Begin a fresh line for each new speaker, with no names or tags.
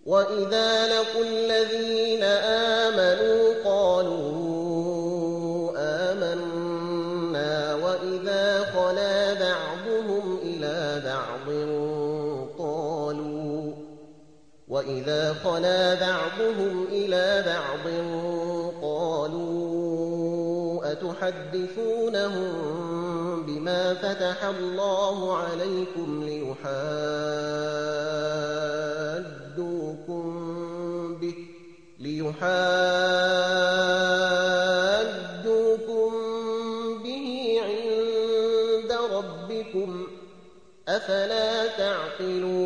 وإذا لقوا الذين آمنوا قالوا آمنا وإذا خلا بعضهم إلى بعض قالوا أتحدثونهم بما فتح الله عليكم ليحاجوكم به عند ربكم أفلا تعقلون